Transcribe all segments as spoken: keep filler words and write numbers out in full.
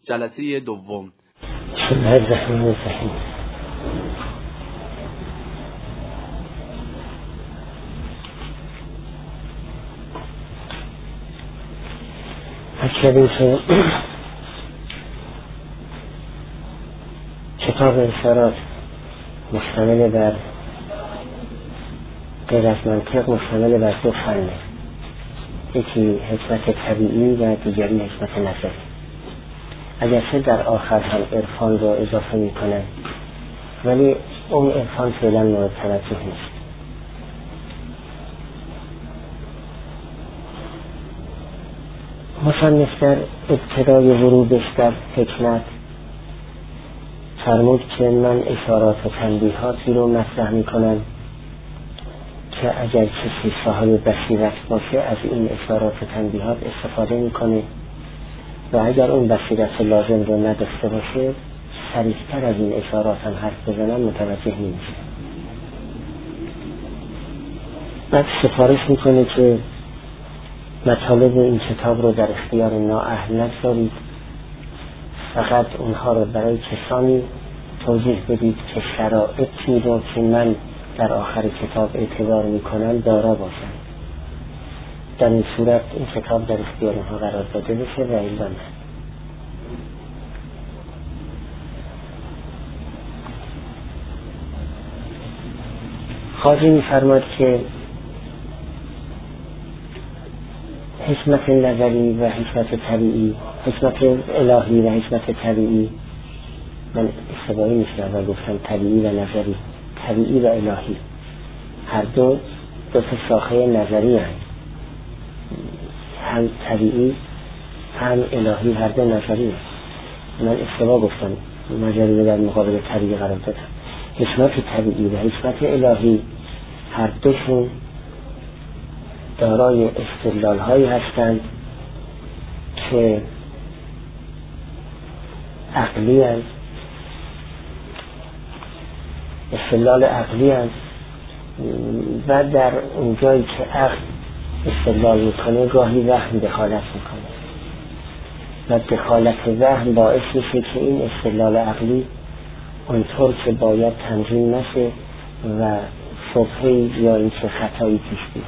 جلسه دوم. بسم الله الرحمن الرحیم. اکثری که کتاب اشارات مشتمل بر غیر از منطق مشتمل بر دو فنه، یکی حکمت طبیعی و دیگری حکمت نظری. اگرچه در آخر هم عرفان رو اضافه می کنن ولی اون عرفان فعلا مورد توجه نیست. مصنف در ابتدای ورودش در حکمت فرمود که من اشارات و تنبیهاتی رو مطرح می کنم که اگر کسی صاحب بصیرت باشه از این اشارات و تنبیهات استفاده می کنه و اگر اون بصیرت لازم رو نداشته باشه سریعتر از این اشارات هم حرف بزنن متوجه نمیشه. بعد سفارش میکنه که مطالب این کتاب رو در اختیار نااهل نگذارید، فقط اونها رو برای کسانی توضیح بدید که شرایطی رو که من در آخر کتاب اعتبار میکنم دارا باشن. در این صورت این کتاب در اختیار اونها قرار داده بشه و این دانه. خواجه می‌فرماید که حکمت نظری و حکمت طبیعی، حکمت الهی و حکمت طبیعی، من اشتباهی می‌شنم و گفتم طبیعی و نظری، طبیعی و الهی هر دو دو تا شاخه نظری هست، هم طبیعی هم الهی، هر دو نظری هست. من اشتباه گفتم، نظری در مقابل طبیعی قرار دادم. حکمت طبیعی و حکمت الهی هر دوشون دارای استدلال هایی هستند که عقلی هست، استدلال عقلی هست و در اونجایی که عقل استدلال میکنه گاهی وهم دخالت میکنه و دخالت وهم باعث میشه که این استدلال عقلی اونطور که باید تنظیم نشه و شبهه‌ای یا این که خطایی پیش بیاد.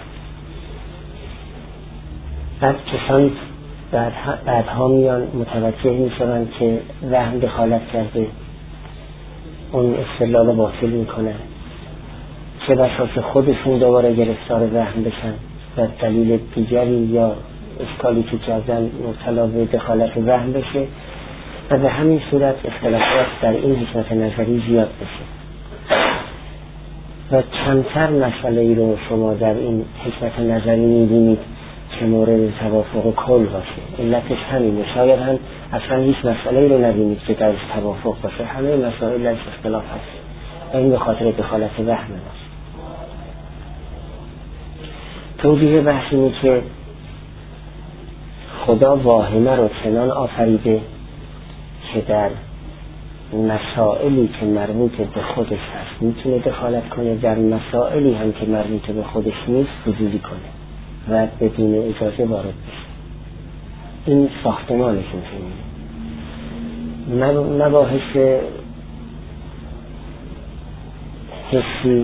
بعد کسان بعدها میان متوجه میشن که وهم دخالت کرده، اون استدلال باطل میکنن، چه بسا که خودشون دوباره گرفتار وهم بشن و دلیل دیگری یا اشکالی که کردن مبتلا به دخالت وهم بشه و به همین صورت اختلافات در این حکمت نظری زیاد بشه و کمتر مسئله ای رو شما در این حکمت نظری میبینید که مورد توافق کل باشه. علتش همینه، شاید هم اصلا هیچ مسئله ای رو نبینید که درش توافق باشه، همه مسائل درش اختلاف هست و این به خاطر دخالت وهم است. توضیح بحث اینه که خدا واهمه رو چنان آفریده که در مسائلی که مربوط به خودش هست میتونه دخالت کنه، در مسائلی هم که مربوط به خودش نیست وجودی کنه و بدون اجازه وارد بشه. این ساختمانشون همینه. مباحث حسی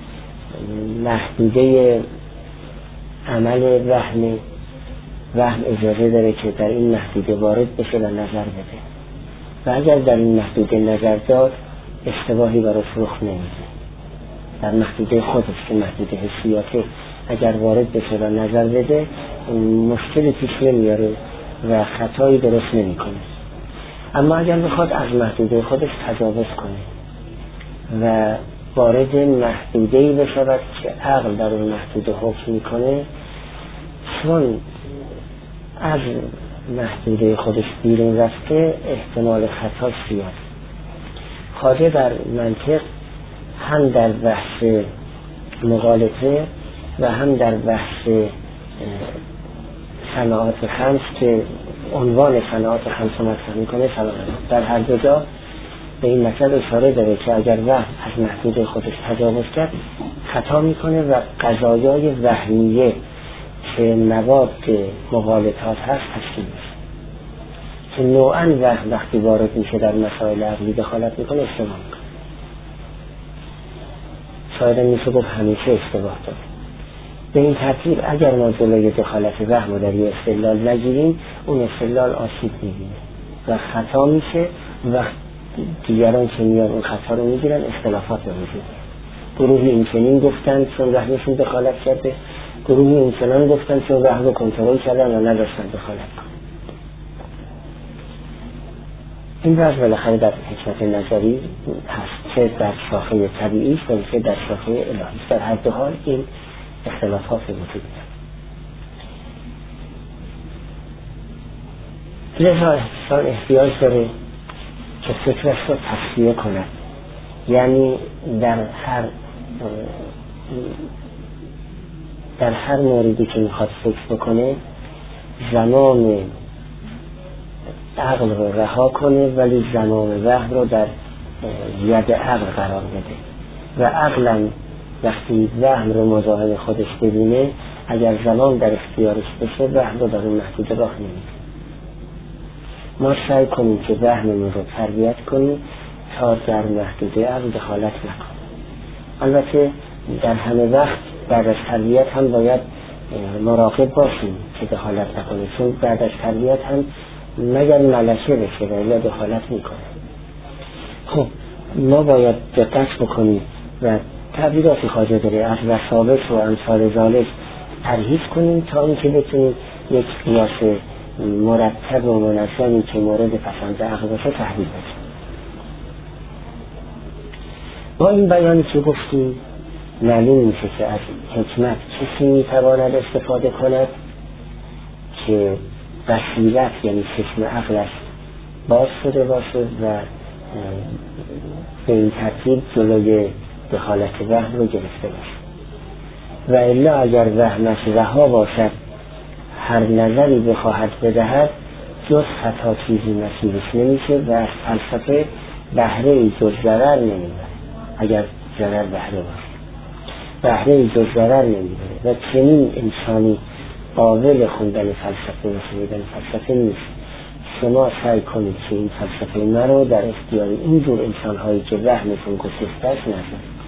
محدوده عمل وهم وهم اجازه داره که در این محدوده وارد بشه و نظر بده و اگر در این محدوده نظر داد اشتباهی براش رخ نمیده. در محدوده خودش که محدوده حسیاته اگر وارد بشه و نظر بده مشکلی پیش نمیاره و خطایی درست نمیکنه. اما اگر بخواد از محدوده خودش تجاوز کنه و وارد محدوده‌ای بشود که عقل در اون محدوده حکم میکنه، چون از محدوده خودش بیرون رفته احتمال خطا زیاد. خواجه در منطق هم در بحث مغالطه و هم در بحث صناعات خمس که عنوان صناعات خمس رو مطرح میکنه در هر دو جا به این مطلب اشاره داره که اگر وهم از محدوده خودش تجاوز کرد خطا میکنه و قضایای وهمیه که مواد مغالطات هست تشکیل میشه. که نوعاً وهم وقتی وارد میشه در مسائل عقلی دخالت میکنه اشتباه میکنه. شاید میشه گفت همیشه اشتباه داره. به این ترتیب اگر ما جلوی دخالت وهم رو در یه استدلال نگیریم، اون استدلال آسیب میبینه و خطا میشه و دیگران که میان اون خطا رو میگیرن اختلافات رو میگیرن. گروهی این چنین گفتن چون وحیشون دخالت کرده، گروهی این چنان گفتن چون وحی رو کنترل کردن و نداشتن دخالت کنن. این وحی بالاخره در حکمت نظری هست، چه در شاخه طبیعی است و چه در شاخه الهی. در هر دو حال این اختلافات وجود دارد. لذا انسان احتیاج داره که فکرش رو تصفیه کند، یعنی در هر در هر موردی که میخواد فکر بکنه زمام عقل رو رها کنه، ولی زمام وهم رو در ید عقل قرار بده و عقلا وقتی وهم رو مزاحم خودش ببینه اگر زمان در اختیارش بشه وهم رو در اون محدود راه نمیده. ما سعی کنیم که وهممون رو تربیت کنیم تا در محدود عقل دخالت نکنه. البته در همه وقت بعد از تربیت هم باید مراقب باشیم که دخالت نکنه، چون بعد از تربیت هم مگر ملشه بشه و یا دخالت میکنه. خب ما باید دقت بکنیم و تعبیراتی خواجه داره از وسابق و امثال ذالک ترهیز کنیم تا اینکه بتونیم یک قیاس مرتب و منظمی که مورد پسند عقل باشه تحلیل بکنیم. با این بیانی که گفتیم معلوم میشه که از حکمت کسی میتواند استفاده کند که بصیرت یعنی چشم عقلش باز شده باشه و به این ترتیب جلوی دخالت وهم رو گرفته باشه. و الا اگر وهمش رها باشد هر نظری بخواهد بدهد جز خطا چیزی نصیبش نمیشه و از فلسفه بهره ای جز ضرر نمیبره. اگر ضرر بهره باشه بهره ای جز ضرر نمیبره و چنین انسانی قابل خوندن فلسفه و شنیدن فلسفه نیست. شما سعی کنید که این فلسفه مرا در اختیار اینجور انسان‌هایی که وهمشون گسسته است نذارید.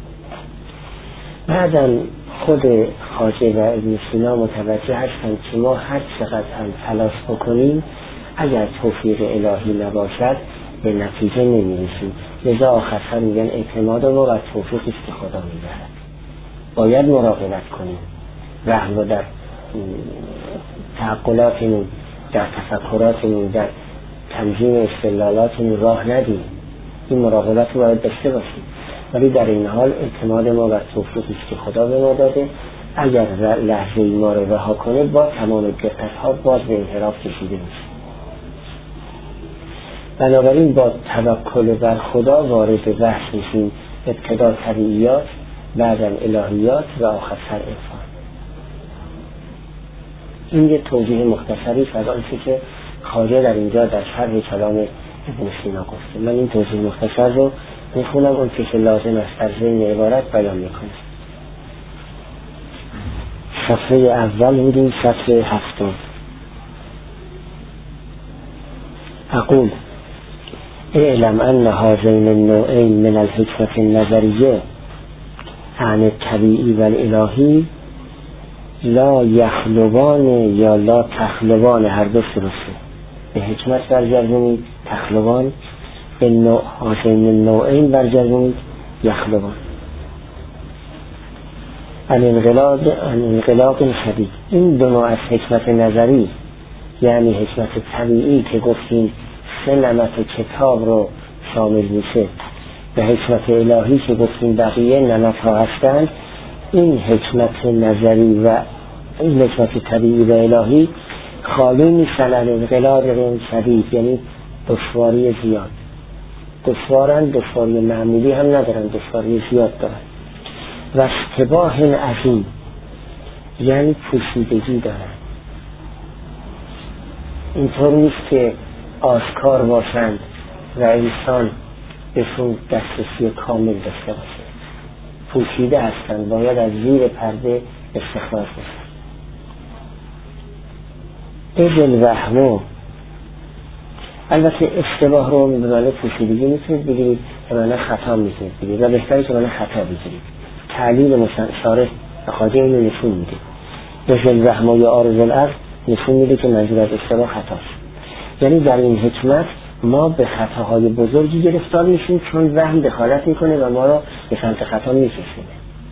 بعدم خود خواجه و ابن سینا متوجه هستند که ما هر چقدر هم تلاش بکنیم اگر توفیق الهی نباشد به نتیجه نمیرسیم. لذا آخرها میگن اعتماد ما بر توفیقی است که خدا میدهد. باید مراقبت کنیم، وهم رو در تعقلاتمون، در تفکراتمون، در تنظیم استدلالاتمون راه ندیم. این مراقبت رو باید داشته باشیم، ولی در این حال اعتماد ما بر توفیقی است که خدا به ما داده. اگر لحظه ای ما رو رها کنه با تمام دقت‌ها باز به انحراف کشیده میشه. بنابراین با توکل بر خدا وارد بحث میشیم، ابتدا طبیعیات، بعدم الهیات و آخر سر عرفان. این یه توضیح مختصری است از آنچه که خواجه در اینجا در شرح کلام ابن سینا گفته. من این توضیح مختصر رو میخونم، اون که لازم است در ضمن عبارت بیان میکنم. صفحه اول بودیم، صفحه هفتم. اقول اعلم ان هذین النوعین من الحکمت النظریه عن الطبیعی و الالهی لا یخلوان یا لا تخلوان، هر دو درسته. به حکمت برگردونید تخلوان، به نوع هذین النوعین برگردونید یخلوان. ان انقلاب ان انقلاب شدید. این دو نوع از حکمت نظری یعنی حکمت طبیعی که گفتیم سه نمط کتاب رو شامل میشه و حکمت الهی که گفتیم بقیه نمط ها هستند، این حکمت نظری و این حکمت طبیعی و الهی خالی نیستن از انقلاب شدید، یعنی دشواری زیاد. دشوارن، دشواری معمولی هم ندارن، دشواری زیاد دارن. و اشتباه عظیم یعنی پوشیدگی دارن. اینطور نیست که آشکار باشند و انسان بهشون دسترسی کامل داشته باشه. پوشیده هستند، باید از زیر پرده استخراج بشن. اذ الوهم البته اشتباه رو به معنی پوشیدگی میتونید بگیرید، به معنی خطا میتونید بگیرید و بهتره که به معنی خطا بگیرید. تعلیل شارح به خاطر اینو نشون میده. مثل وهم یا عارض العقل نشون میده که منظور از اشتباه خطاست. یعنی در این حکمت ما به خطاهای بزرگی گرفتار میشیم چون وهم دخالت میکنه و ما رو به سمت خطا میکشونه.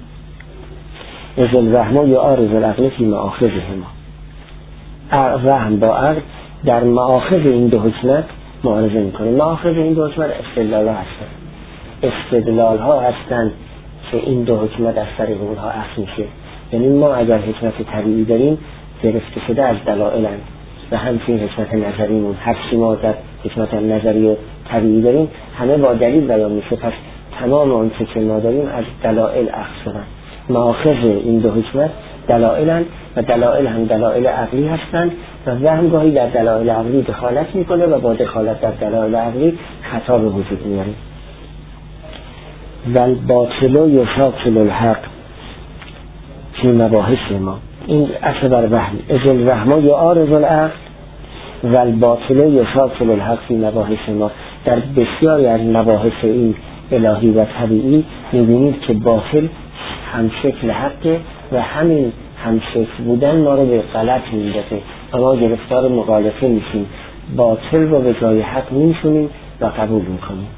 مثل وهم یا عارض العقل فی مآخذ ما، وهم با عقل در مآخذ این دو حکمت معارضه میکنه. مآخذ این دو حکمت استدلال ها هستن، استدلال ها هستن که این دو حکمت از طریق اونها اخذ میشه. یعنی ما اگر حکمت طبیعی داریم گرفته شده از دلائل اند و همچنین حکمت نظریمون، هر چی ما در حکمت نظری و طبیعی داریم همه با دلیل بیان میشه، پس تمام اون که ما داریم از دلائل اخذ شدن. مآخذ این دو حکمت دلائل اند و دلائل هم دلائل عقلی هستند و وهم گاهی در دلائل عقلی دخالت میکنه و با دخالت در دلائل عقلی خطا به وجود میاره. و الباطل یشاکل الحق فی مباحث ما، این اصل بر وهم. اذل وهم یا عارض العقل و الباطل یشاکل الحق فی مباحث ما. در بسیاری از مباحث این الهی و طبیعی میبینید که باطل هم شکل حقه و همین هم شکل بودن ما رو به غلط میندازه و ما گرفتار مغالطه میشیم، باطل رو به جای حق میشونیم و قبول میکنیم.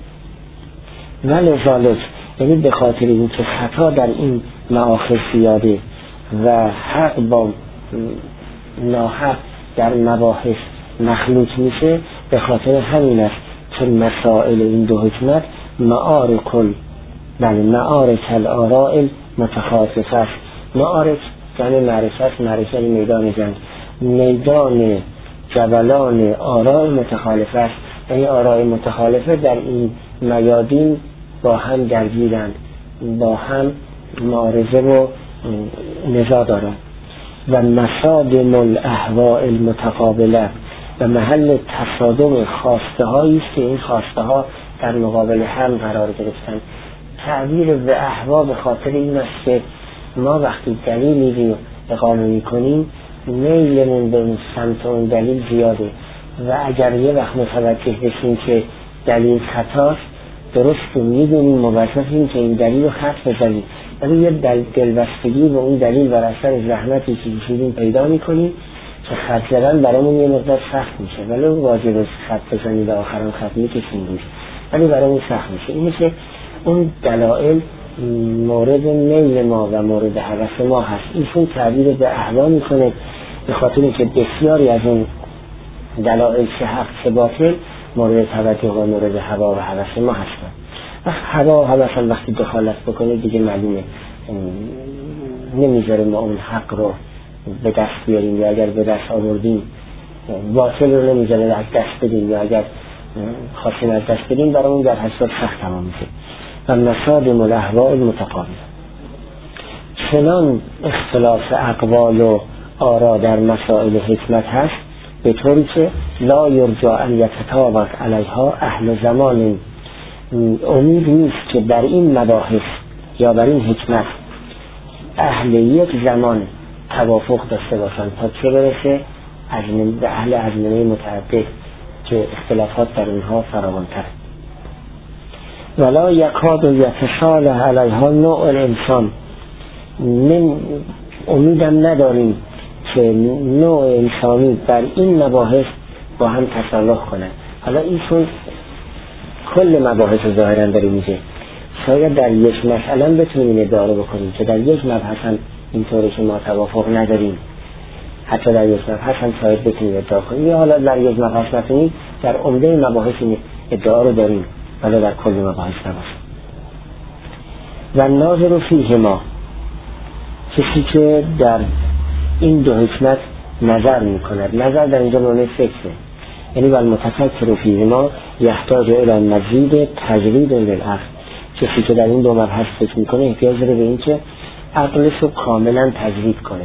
ولذالک، یعنی به خاطر این که خطا در این مآخذ زیاده و حق با ناحق در مباحث مخلوط میشه، به خاطر همین است که مسائل این دو حکمت معارک ال بله معارک الآراء متخاصصه است. معارک یعنی معرفت، معرفت میدان جنگ، میدان جبلان آراء متخالفه است. یعنی آراء متخالفه در این میادین با هم درگیرند، با هم معارضه و نزاع دارند. و مصادم الاهواء المتقابله، و محل تصادم خواسته هایی است که این خواسته ها در مقابل هم قرار گرفتند. تعبیر به اهوا به خاطر این است که ما وقتی دلیلی رو اقامه میکنیم میلمون به سمت اون دلیل زیاده و اگر یه وقت متوجه بشیم که دلیل خطاست، درست میدونیم موظفیم که این دلیل رو خط بزنیم، ولی یه دل دلبستگی به اون دلیل بر اثر زحمتی که کشیدیم پیدا میکنیم که خط زدن برامون یه مقدار سخت میشه، ولی واجب خط بزنیم و آخران خط میکشیم روش، ولی برامون سخت میشه. این میشه اون دلائل مورد میل ما و مورد هوس ما هست. ایشون تعبیر به اهوا میکنه به خاطر اینکه بسیاری از اون دلائل چه حق چه باطل مورد توجه و مورد هوا و هوس ما هستن. و هوا و هوس هم وقتی دخالت بکنه دیگه معلومه نمیذاره ما اون حق رو به دست بیاریم، یا اگر به دست آوردیم باطل رو نمیذاره از دست بدیم، یا اگر خواستیم از دست بدیم برامون در حساب سخت تمام میشه. و مصادم الاهواء المتقابله، چنان اختلاف اقوال و آرا در مسائل حکمت هست به طوری که لا یرجا ان یتطابق علیها اهل زمان. امید نیست که در این مباحث یا در این حکمت اهل یک زمان توافق داشته باشند تا چه برسه از اهل ازمنه متعدد که اختلافات در اونها فراوان‌تر. ولا یکاد یتصالح علیها نوع الانسان، من امیدم نداریم که نوع انسانی در این مباحث با هم تصالح کنند. حالا ایشون کل مباحث ظاهرا داره میگه، شاید در یک مسئله بتونیم این ادعا رو بکنیم که در یک مبحث هم اینطوری که ما توافق نداریم، حتی در یک مبحث هم شاید بتونیم ادعا کنیم، یا حالا در یک مبحث نتونیم در عمده مباحث این ادعا رو داریم ولی در کل مباحث نباشه. و ناظر فیه ما، کسی که در این دو حکمت نظر میکند، نظر در اینجا معنی فکره، یعنی بل متفکر فیه ما یحتاج الی مزید تجرید للعقل، کسی که در این دو مبحث فکر میکنه احتیاج داره به این که عقلش رو کاملا تجرید کنه.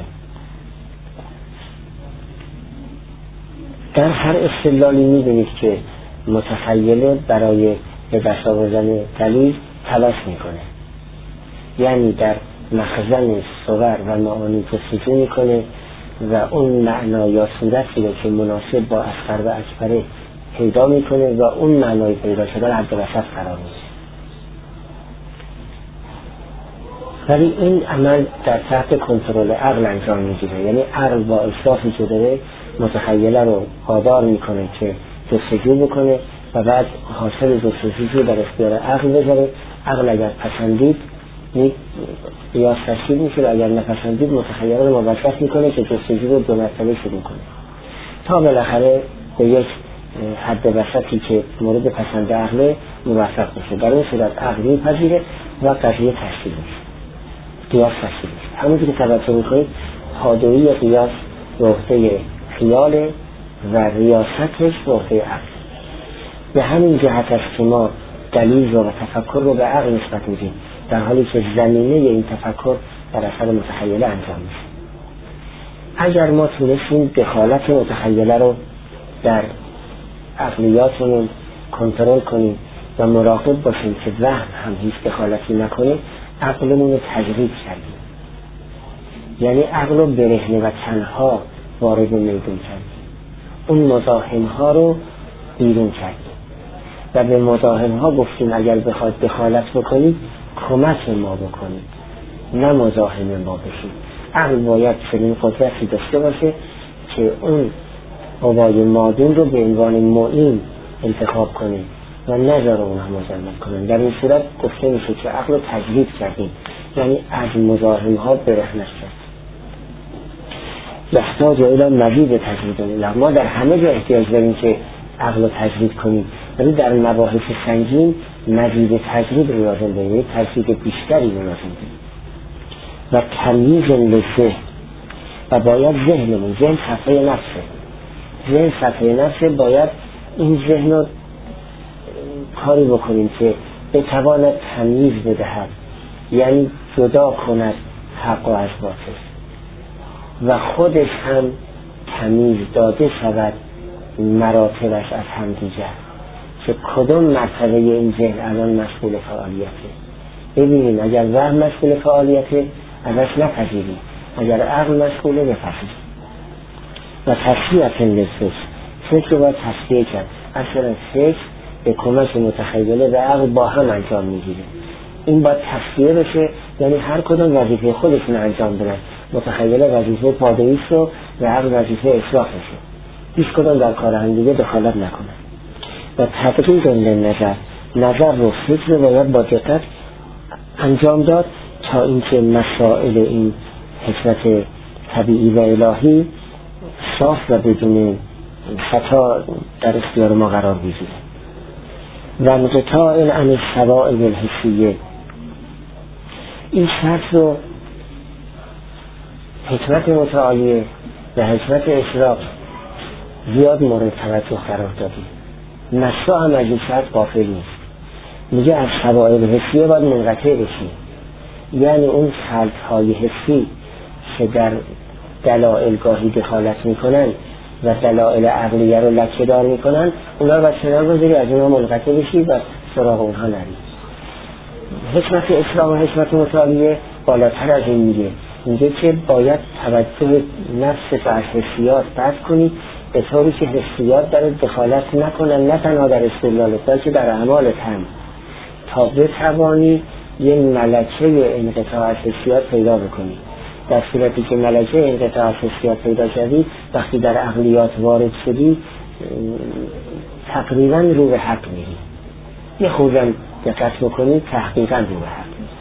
در هر استدلالی میدونید که متخیله برای به دست آوردن دلیل تلاش میکنه، یعنی در مخزن صور و معانی جستجو میکنه و اون معنا یا صورتی رو که مناسب با اصغر و اکبره پیدا میکنه و اون معنای پیدا شده حد وسط قرار میشه. ولی این عمل در تحت کنترل عقل انجام میگیره، یعنی عقل با احساسی که داره متخیله رو قادر میکنه که جستجو بکنه و بعد حاصل جستجو رو در اختیار عقل بذاره. عقل اگر پسندید قیاس تشکیل میشه و اگر نپسندید متخیله رو موظف میکنه که جستجو رو دو مرتبه شروع کنه تا بالاخره به یک حد وسطی که مورد پسند عقل موفق بشه. در اون صورت عقل میپذیره و قضیه تشکیل میشه، قیاس تشکیل میشه. همونجوری که توجه میکنید پادویی قیاس به عهده خیال و ریاستش به عهده عقل. به همین جهت است که ما دلیل و تفکر رو به عقل نسبت میدیم، در حالی که زمینه این تفکر در اثر متخیله انجام میشه. اگر ما تونستیم دخالت متخیله رو در عقلیاتمون کنترل کنیم و مراقب باشیم که وهم هم هیچ دخالتی نکنه، عقلمون رو تجرید کردیم، یعنی عقل رو برهنه و تنها وارد میدون کردیم، اون مزاحم ها رو بیرون کردیم و به مزاحم ها گفتیم اگر بخواد دخالت بکنید کمک ما بکنید نه مزاحم ما بشید. عقل باید چنین قدرتی داشته باشه که اون قوای مادون رو به عنوان معین انتخاب کنه و نظر اونها مزاحمت کنن. در این صورت گفته میشه که عقل رو تجرید کردیم، یعنی از مزاحم ها برهنه شد. یحتاج الی مزید تجرید الی. ما در همه جا احتیاج داریم که عقل رو تجرید کنیم، ولی در مباحث سنگین مزید تجرید رو لازم داریم، تجرید بیشتری رو لازم داریم. و تمییز لذه و باید ذهنمون، ذهن صفحه نفسه، ذهن صفحه نفسه باید این ذهن رو کاری بکنیم که بتواند تمییز بدهد، یعنی جدا کند حق و از باطل و خودش هم تمییز داده شود مراتبش از هم دیگر، که کدوم مرتبه این ذهن الان مسئول فعالیته. ببینیم اگر وهم مسئول فعالیته ازش نپذیریم، اگر عقل مسئوله بپذیریم. و تصفیه لذت، فکر رو باید تصفیه کرد. اصلا فکر به کمک متخیله و عقل با هم انجام میگیره. این باید تصفیه بشه، یعنی هر کدوم وظیفه خودشون انجام بدن. متخیله وظیفه پادویی رو و عقل وظیفه اصلاحش رو. هیچ کدوم در کار هم دیگه دخالت نکنن. و تدقیق نظر، نظر رو فکر رو باید با دقت انجام داد تا اینکه مسائل این حکمت طبیعی و الهی صاف و بدون خطا در اختیار ما قرار بگیره. و انقطاع عن الشوائب الحسیه، این شرط رو حکمت متعالیه و حکمت اشراق زیاد مورد توجه قرار دادیم. نصا هم از این شرط غافل نیست، میگه از شوائب حسیه باید منقطع بشیم، یعنی اون خلطهای حسی که در دلائل گاهی دخالت میکنن و دلائل عقلیه رو لکه دار میکنن، اونا رو باید کنار بذاری، از اونا منقطع بشی و سراغ اونها نری. حکمت اسلام و حکمت متعالیه بالاتر از این میگه، میگه که باید توجه نفس و از حسیات بد کنی به طوری که حسیات در دخالت نکنن، نه تنها در استدلالت بلکه در اعمال تن، تا بتوانی یه ملکه انقطاع از حسیات پیدا بکنی. در صورتی که ملکه انقطاع از حسیات پیدا کردی، وقتی در عقلیات وارد شدی تقریبا رو به حق میری. یه خودم دقت بکنی تحقیقا رو به حق میری.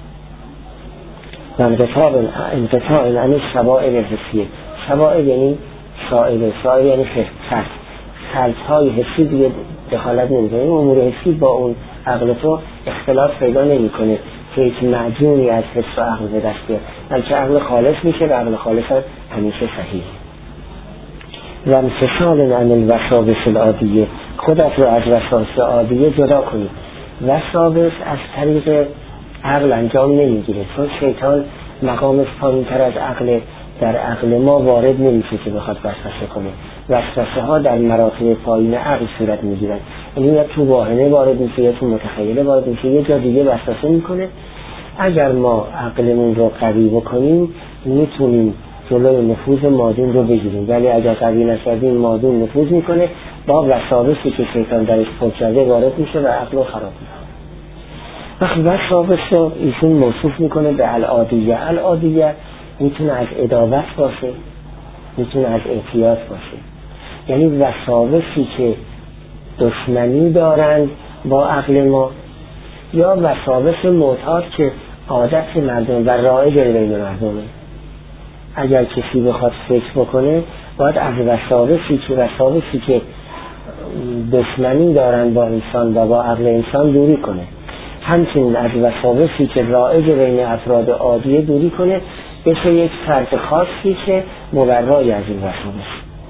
و انقطاع انقطاع عن الشوائب الحسیه، شوائب یعنی شائبه، شائبه یعنی خلط، خلطهای حسی دیگه دخالت نمیکنه. این امور حسی با اون عقل تو اختلاف پیدا نمیکنه که یک معجونی از حس و عقل به دست بیاد، بلکه عقل خالص میشه و عقل خالص همیشه صحیح. و انفصال عن الوساوس العادیه، خودت رو از وسواس عادیه جدا کنید. وسواس از طریق عقل انجام نمیگیره، چون شیطان مقامش پایین‌تر از عقل، در عقل ما وارد نمیشه که بخواد وسوسه کنه. وسوسه ها در مراتب پایین عقل صورت میگیرن، یعنی یا تو واهنه وارد میشه یا تو متخیله وارد میشه، یه جا دیگه وسوسه میکنه. اگر ما عقلمون رو قوی بکنیم میتونیم جلوی نفوذ مادون رو بگیریم، ولی اگر قوی نشدیم مادون نفوذ میکنه با وساوسی که شیطان درش پر کرده وارد میشه و عقل رو خراب میکنه. وقتی وساوس رو ایشون موصوف میکنه به العادیه. العادیه میتونه از عداوت باشه، میتونه از اعتیاد باشه، یعنی وساوسی که دشمنی دارند با عقل ما، یا وساوس معتاد که عادت مردم و رایج بین مردمه. اگر کسی بخواد فکر بکنه باید از وساوسی که وساوسی که دشمنی دارند با انسان و با عقل انسان دوری کنه، همچنین از وساوسی که رایج بین افراد عادیه دوری کنه، بشه یک فرد خاصی که مبرای از این وساوس.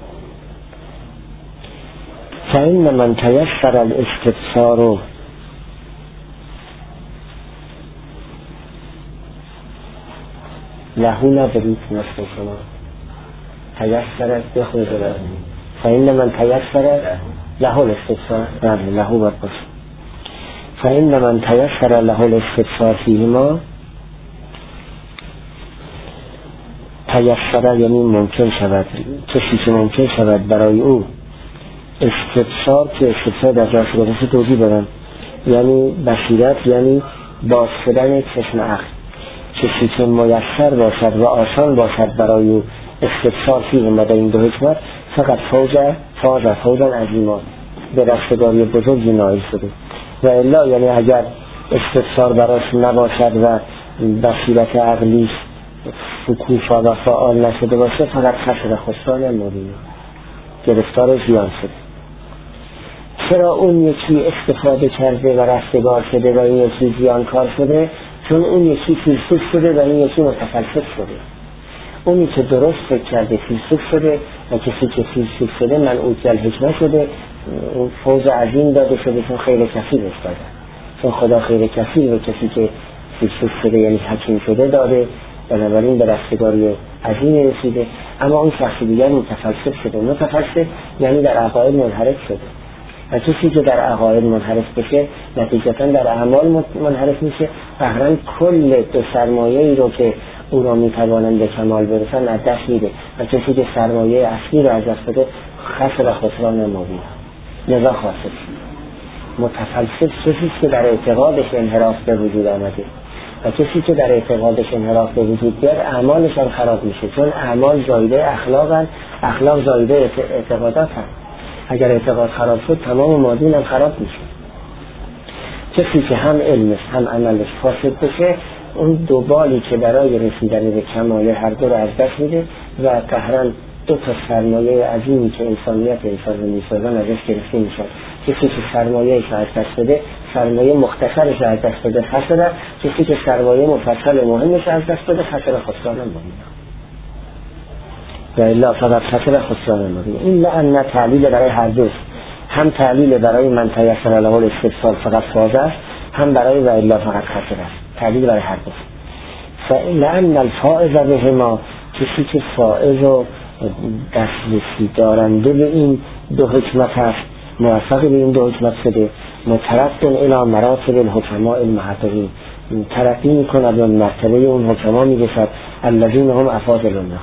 فإن من تيسر الاستبصار له ندارید مثل شما تیسر بخوید له. فإن من تيسر له الاستبصار له باید باشه. فإن من تيسر له الاستبصار فیهما، تیسر یعنی ممکن شود، کسی که ممکن شود برای او استبصار، که استبصار در جاش گذاشته توضیح بدم، یعنی بصیرت، یعنی باز شدن چشم عقل. کسی که میسر باشد و آسان باشد برای او استبصار فیهما در این دو حکمت، فقط فوز فاز فوزا عظیما، به رستگاری بزرگی نائل شده. و الا یعنی اگر استبصار براش نباشد و بصیرت عقلی شکوفا و فعال نشده باشه، فقط خسر خسران مبین، گرفتار زیان شده. چرا اون یکی استفاده کرده و رستگار شده و این یکی زیانکار شده؟ چون اون یکی فیلسوف شده و این یکی متفلسف شده. اونی که درست فکر کرده فیلسوف شده و کسی که فیلسوف شده من اوتیل حکمه شده، فوز عظیم داده شده، چون خیر کثیر داده، چون خدا خیر کثیر و کسی که فیلسوف شده یعنی حکیم شده داده، بنابراین به رستگاری عظیم رسیده. اما اون شخص دیگر متفلسف شده. متفلسف یعنی در عقاید منحرف شده، و کسی که در عقاید منحرف بشه نتیجتا در اعمال منحرف میشه، قهرن کل دو سرمایه‌ای رو که او را میتوانند به کمال برسن از دست میده، و کسی که سرمایه اصلی رو از دست بده خسر خسران مبین، لذا خاسر. متفلسف کسی که در اعتقادش انحراف به وجود آمده، و کسی که در اعتقادش انحراف به وجود بیاد اعمالش هم خراب میشه، چون اعمال زایده اخلاقن، اخلاق زایده اعتقادات هم. اگر اعتقاد خراب شد تمام مادین هم خراب میشه. کسی که هم علمش هم عملش فاسد بشه، اون دو بالی که برای رسیدن به کمال هر دو رو از دست میده و قهرن دو تا سرمایه عظیمی که انسانیت انسان رو میسازن ازش گرفته میشن. کسی که سرمایه‌اش از دست بده، سرمایه مختصرش از دست بده خسره، کسی که سرمایه مفصل مهمش از دست بده خسره خسران مبین. و الا فقط خسره خسران مبین. این لعن تعلیل برای هر دوست، هم تعلیل برای من تیسر له الاستبصار فقط فاز است، هم برای و الا فقط خسره است. تعلیل برای هر دوست. فلعن الفائز بهما، کسی که فائز و دسترسی دارنده به این دو حکمت هست، موفق به این دو حکمت شده، مترقب الی مراتب الحکماء المحققین، ترقی میکند و مرتبه اون حکما میرسد، الذین هم افاضل الناس.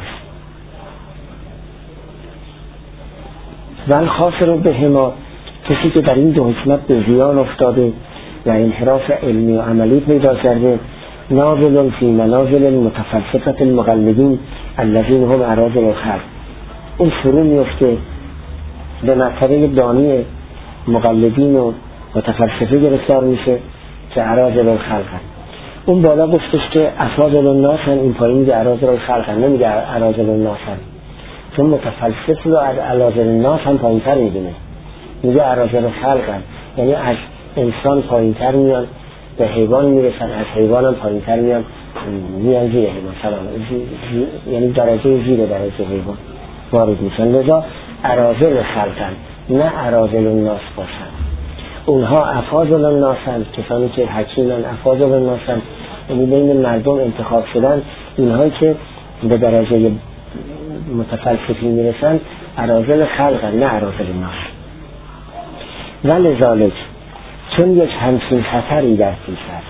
و الخاسر بهما، کسی که در این دو حکمت به زیان افتاده و انحراف علمی و عملی پیدا کرده، نازل فی منازل المتفلسفه المقلدین الذین هم اراذل الخلق، اون شروع میفته به مرتبه دانی مقلدین و متفلسفه گرفتار میشه که اراذل الخلق هست. اون بالا گفتش که افاضل الناس هست، این پایین میگه اراذل الخلق هست، نمیگه اراذل الناس هست، چون متفلسف رو از اراذل الناس هم پایین تر میدونه، میگه اراذل الخلق هست، یعنی از انسان پایین تر میان به حیوان میرسن، از حیوان هم پایین تر میان میان زیر حیوان، سلام یعنی درجه زیر درجه حیوان وارد میشن. لذا اراذل خلقن، نه اراذل الناس باشن. اونها افاضل الناس هستند، کسانی که حکیمن افاضل الناس هستند، یعنی بین مردم انتخاب شدن. اینهایی که به درجه متفلسفی میرسن اراذل خلقن، نه اراذل الناس. ولذالک، چون یک همچین خطری در پیش است،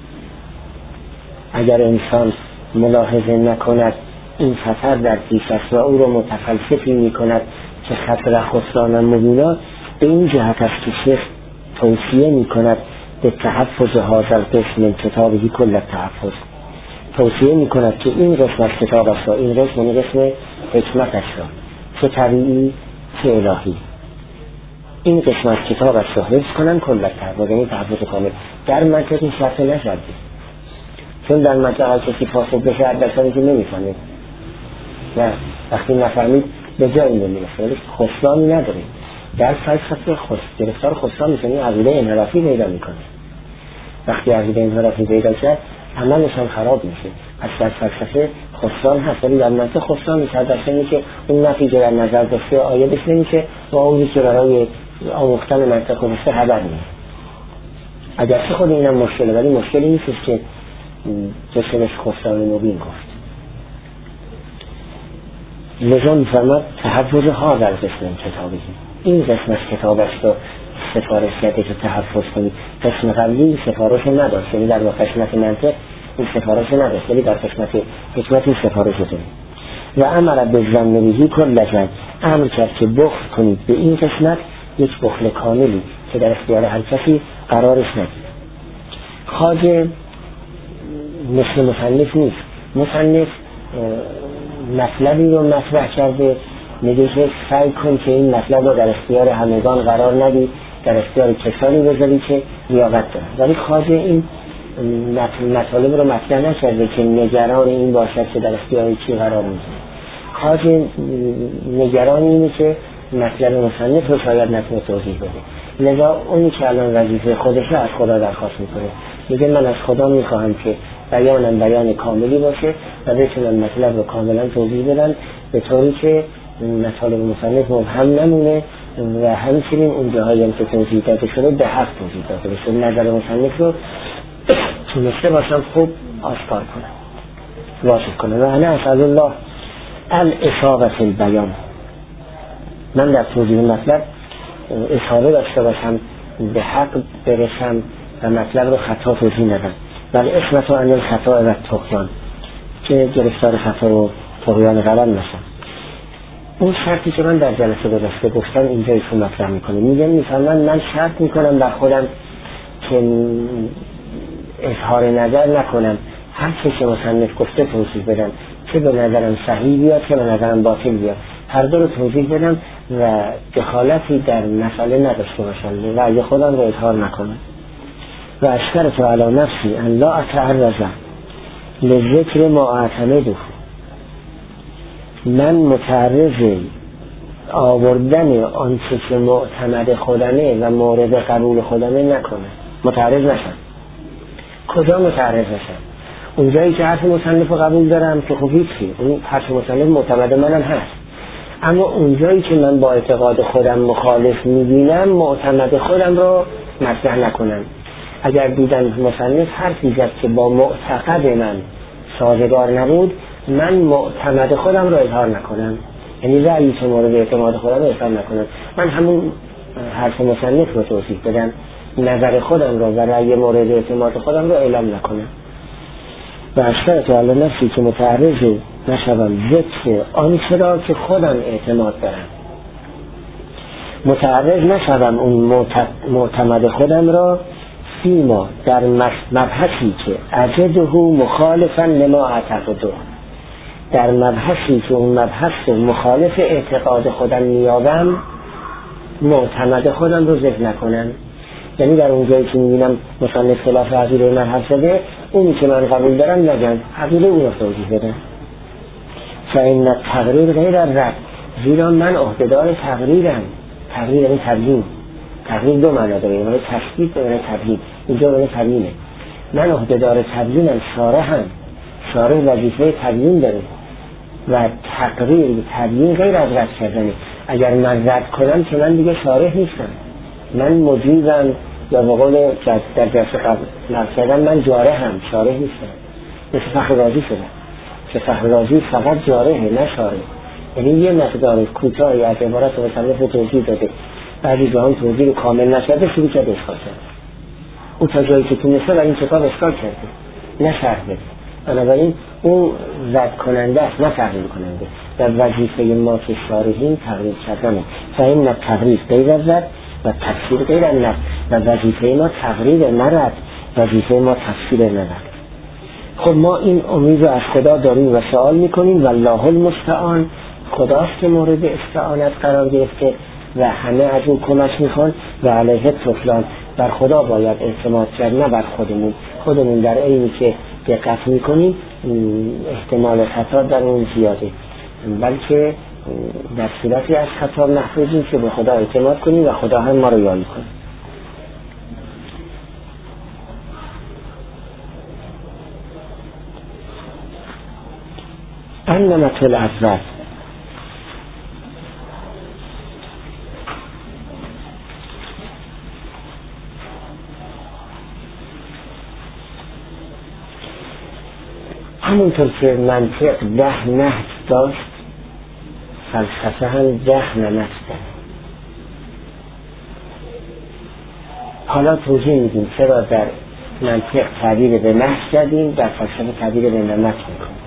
اگر انسان ملاحظه نکند این خطر در پیش است و او را متفلسفی می کند که خط رخصان مبینا به این جهت است که شیخ توصیه می کند به تحفظ هذا القسم من کتابه کل التحفظ. توصیه می کند که این قسم از کتاب است، این قسم این قسم حکمت است، چه طبیعی چه الهی، این قسم از کتاب است را حفظ کنن کل التحفظ، یعنی تحفظ کامل. در منطق این شرط نشدید، چون در منطقه کسی فاسد بشه عدسانی که نمیفهمید و وقتی نفهمید به جایی نمیرسه، ولی خسرانی نداریم. در فلسفه خست گرفتار خسران میشه، این عقیده انحرافی پیدا میکنه. وقتی عقیده انحرافی پیدا کرد عملشان خراب میشه. از در فلسفه خسران هست، ولی در منطق خسران میشه، در اینه که اون نتیجه در نظر داشته آیدش نمیشه و اونی که برای آموختن منطق خسته خبر نیست. اگرچه خود اینم مشکله، ولی مشکلی نیست که جسمش خسران مبین گفت. لذا میفرماد تحفظ ها در قسم کتابی، این قسم از کتاب است و سفارش کرده که تحفظ کنید. قسم قبلی سفارش نداشت، یعنی در قسمت منطق این سفارش نداشت، ولی در قسمت حکمت این سفارش دارید. و امر به ظن کل لجن، امر کرد که بخل کنید به این قسمت یک بخل کاملی که در اختیار هر کسی قرارش ندید. خواجه مثل مصنف نیست. مصنف مطلبی رو مطرح کرده، میگه که سعی کن که این مطلب رو در اختیار همگان قرار ندی، در اختیار کسانی بذاری که لیاقت دارن. ولی خواجه این مطالب رو مطرح نکرده که نگران این باشد که در اختیار کی قرار میده. خواجه نگران اینه که مطلب مصنف رو شاید نتونه توضیح بده. لذا اونی که الان وظیفه خودش رو از خدا درخواست میکنه، میگه من از خدا میخواهم که بیانم بیان کاملی باشه و بتونم مطلب رو کاملا توضیح بدن به طوری که مطالب مصنف مبهم نمونه و همچنین اون جاهایی هم که توضیح داده شده به حق توضیح داده بشه. نظر مصنف رو تونسته باشم خوب آشکار کنم، واضح کنم. و انا اسأل الله الاصابة فی البیان، من در توضیح مطلب اصابه داشته باشم، به حق برسم و مطلب رو خطا توضیح ندم. ولی اسمت و انیل خطا و طغیان، که گرفتار خطا و طغیان غلط نشم. اون شرطی که من در جلسه گذشته گفتم اینجا ایشون مطرح میکنه، میگه میفهمن من شرط میکنم بر خودم که اظهار نظر نکنم، هر چه که مصنف گفته توضیح بدم، چه به نظرم صحیح بیاد چه به نظرم باطل بیاد، هر دو رو توضیح بدم و دخالتی در مسئله نداشته باشم و اگه خودم رو اظهار نکنم. و اشترط علی نفسی ان لا اتعرض لذکر ما اعتمده، من متعرض آوردن آنچه که معتمد خودمه و مورد قبول خودمه نکنم، متعرض نشم. کجا متعرض نشم؟ اونجایی که حرف مصنف قبول دارم که خوب هیچی، اون حرف مصنف معتمد منم هست، اما اونجایی که من با اعتقاد خودم مخالف میبینم معتمد خودم رو مطرح نکنم. اگر دیدن مصنف حرفی زد که با معتقد من سازگار نبود، من معتمد خودم رو اظهار نکنم، یعنی رأیی که مورد اعتماد خودم رو اظهار نکنم، من همون حرف مصنف رو توصیف بدم، نظر خودم رو و رأی مورد اعتماد خودم رو اعلام نکنم. و اشترط علی نفسی که متعرض نشوم ذکر آنچه را که خودم اعتماد دارم، متعرض نشوم اون معتمد خودم را فیما در مبحثی که اجده مخالفا لما اعتقده، در مبحثی که اون مبحث مخالف اعتقاد خودم میابم معتمد خودم رو ذکر نکنم. یعنی در اون جایی که میبینم مثلا اختلاف عقیده من حرف زده، اونی که من قبول دارم نگم، عقیده اون رو توضیح بدم. فإن تقریر غیر الرد، زیرا من عهدهدار تقریرم. تقریر یعنی تبیین، تقریر دو معنی داره، یعنی تثبیت و یعنی تبیین. اینجا یعنی تبیینه، من عهدهدار تبیینم، شارحم، شارح وظیفه تبیین داره و تقریر تبیین غیر از رد کردنه. اگر من رد کنم که من دیگه شارح نیستم، من مجیزم، یا به قول در جلسه قبل نقل کردم من جارحم، شارح نیستم. مثل فخر رازی شدم که فخر رازی فقط جارحه نه شارح، یعنی یه مقدار کوتاهی از عبارت مصنف توضیح داده، بعضی جاها توضیح کامل نشده شروع کرده اشکال کرده، او تا جایی که تونسته و این کتاب اشکال کرده نه شرح بده. بنابراین اون رد کننده است نه تغییر کننده. و وظیفه ما که شارحین تغییر کردنه. فإن تغییر غیر از رد و تفسیر غیر از نفی. و وظیفه ما تغییر نرد، وظیفه ما تفسیر نرد. خب ما این امید رو از خدا داریم و سوال میکنیم. والله المستعان، خداست که مورد استعانت قرار گرفته و همه از اون کمک میخوان. و علیه تکلان، بر خدا باید اعتماد کرد نه بر خودمون. خودمون در عینی که دقت میکنیم احتمال خطا در اون زیاده، بلکه در صورتی از خطا محفوظیم که به خدا اعتماد کنیم و خدا هم ما رو یاری کنه. النمط الاول، همونطور که منطق ده نهج داشت، فلسفه هم ده نمط داره. حالا توضیح میدیم چرا در منطق تعبیر به نهج کردیم، در فلسفه تعبیر به نمط میکنیم.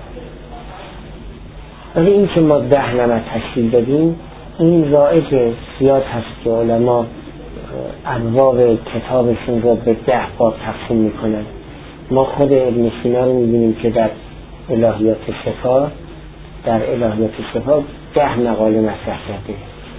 ولی این که ما ده نمط تشکیل دادیم این رایج زیاد هست که علما ابواب کتابشون رو به ده باب تقسیم میکنن. ما خود ابن سینا رو میبینیم که در الهیات شفا در الهیات شفا ده مقاله مطرح کرده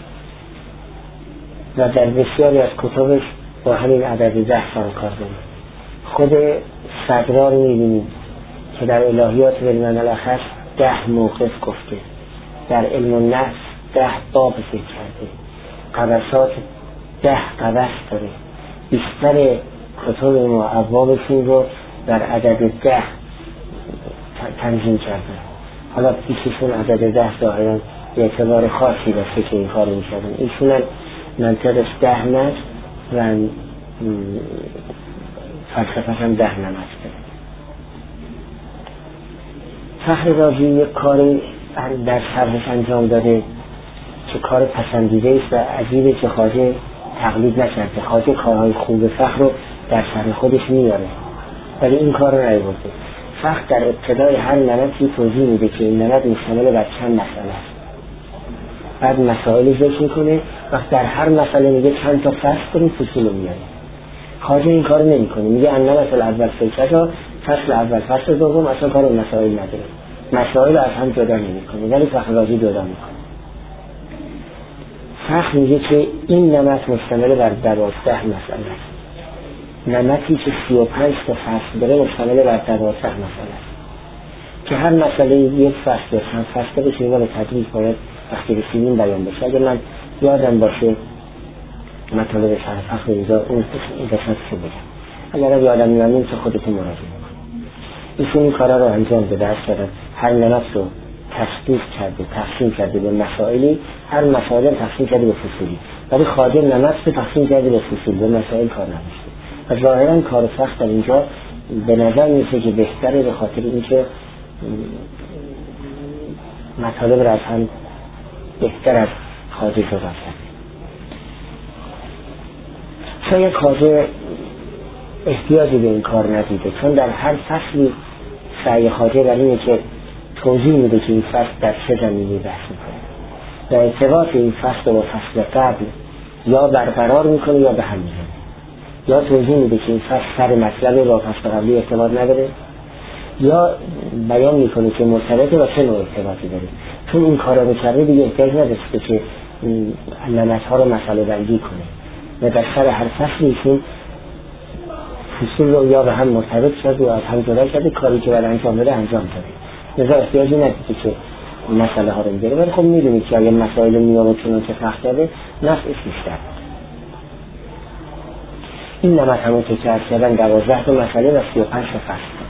و در بسیاری از کتابش با همین عدد ده سر کار داره. خود صدرا رو میبینیم که در الهیات بالمعنی الاخص ده موقف گفته، در علم النفس ده باب ذکر کرده، قبسات ده قبس داره. بیشتر کتاب ما ابوابشون رو در عدد ده تنظیم کرده. حالا پیششون عدد ده ظاهرا به اعتبار خاصی داشته که این کار می‌کردن. ایشون هم منطقش ده نمط و فلسفه هم ده نمط داره. فخر رازی یک کاری در شرحش انجام داده که کار پسندیده است و عجیبه که خواجه تقلید نکرده. خواجه کارهای خوب فخر رو در شرح خودش میاره ولی این کار رو نیاورده. فخر در ابتدای هر نمطی توضیح میده که این نمط مشتمل بر چند مسئله است، بعد مسائل ذکر میکنه، وقت در هر مسئله میگه چند تا فصل کنیم فصول رو میاره. خواجه این کار نمیکنه، میگه النمط الاول فصل فصل اول فصل دوم، اصلا کار به مسائل نداره، مسائل از هم جدا نمیکنه، ولی فخر رازی جدا میکنه. فخر میگه که این نمط مشتمل بر دوازده مسئله است. نمطی که سی و پنج تا فصل داره مشتمل بر دوازده مسئله است که هر مسئله یک فصل چند فصل بشه و به تدریج باید وقتی رسیدیم بیان بشه. اگر من یادم باشه مطالب شرح فخر اینجا اون قسمت رو بگم، اگر یادم میانیم که خودتون مراجعه کنید. ایشون این کارا رو انجام بده، درست کردن هر نمط رو تصدیق کرده، تقسیم کرده به مسائلی، هر مسائل تقسیم کرده به فصولی، ولی خواجه نمط رو تقسیم کرده به فصول، به مسائل کار نداشته. و ظاهرا کار سخت در اینجا به نظر میسه که بهتره، به خاطر اینکه مطالب را از هم بهتر از خواجه جدا کرده. شاید خواجه احتیاجی به این کار ندیده، چون در هر فصلی سعی خواجه در اینه که توضیح میده که این فصل در چه زمینی بحث میکنه و ارتباط این فصل با فصل قبل یا برقرار میکنه یا به هم میزنه، یا توضیح میده که این فصل سر مطلب با فصل قبلی ارتباط نداره، یا بیان میکنه که مرتبطه و چه نوع ارتباطی داره. چون این کارا رو کرده دیگه احتیاج نداشته که نمط‌ها رو مسئله بندی کنه و در سر هر فصل ایشون فصول رو یا به هم مرتبط شد و از هم جدا شده، کاری که باید انجام بده انجام داده، لذا احتیاجی نداره که مسئله ها رو میگیره. ولی خب میدونید که اگه مسائل میاره چون که فخر داده نفعش بیشتر. این نمط همون که چرد کردن دوازده تا مسئله و سی و پنج تا فصل.